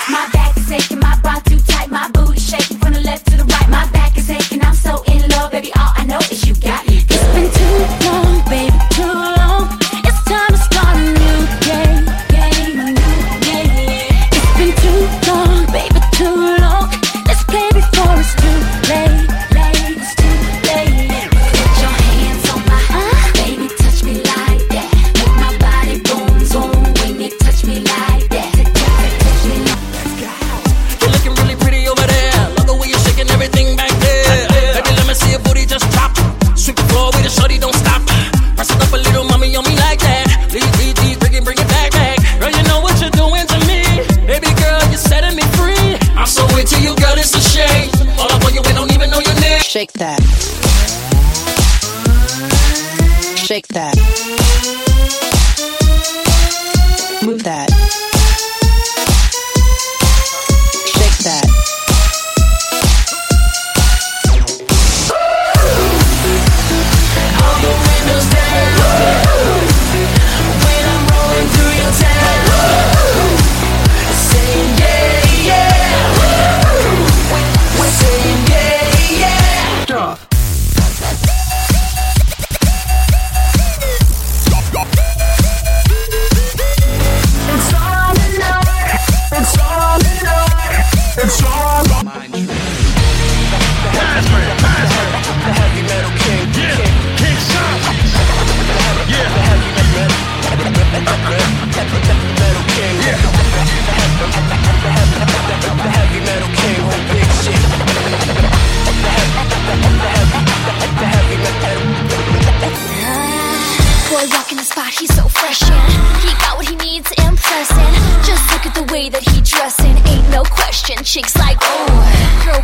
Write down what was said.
My back is aching, my bra too tight, my booty shaking from the left to the right. My back is aching, I'm so in love, baby. All I know is you got me. It's been too long, baby, too long. It's time to start a new game, a new game. It's been too long, baby, too long. Let's play before it's too late, it's too late. Put your hands on my baby, touch me like that. Make my body boom, boom when you touch me like that. Touch me like that. You're looking really pretty over there. Love the way you're shaking everything back there. Baby, let me see your booty just drop. Sweep the floor with a shorty, don't stop. Press it up a little, mommy, on me like that. Lead, bring it back. Girl, you know what you're doing to me. Baby girl, you're setting me free. I'm so into you, girl, it's a shame. All up on you, we don't even know your name. Shake that. Shake that. Move that. Shake that. All the windows down. When I'm rolling through your town. Saying yeah, yeah. We're saying yeah, yeah. Stop. It's on tonight. It's on tonight. It's on. The heavy metal king. Yeah, King Sean. Yeah, the heavy metal king. Yeah, the heavy metal king. On big shit. The heavy metal. Boy rocking the spot, he's so fresh and he got what he needs, impressing. Just look at the way that he dressing, ain't no question. Chicks like, oh, girl,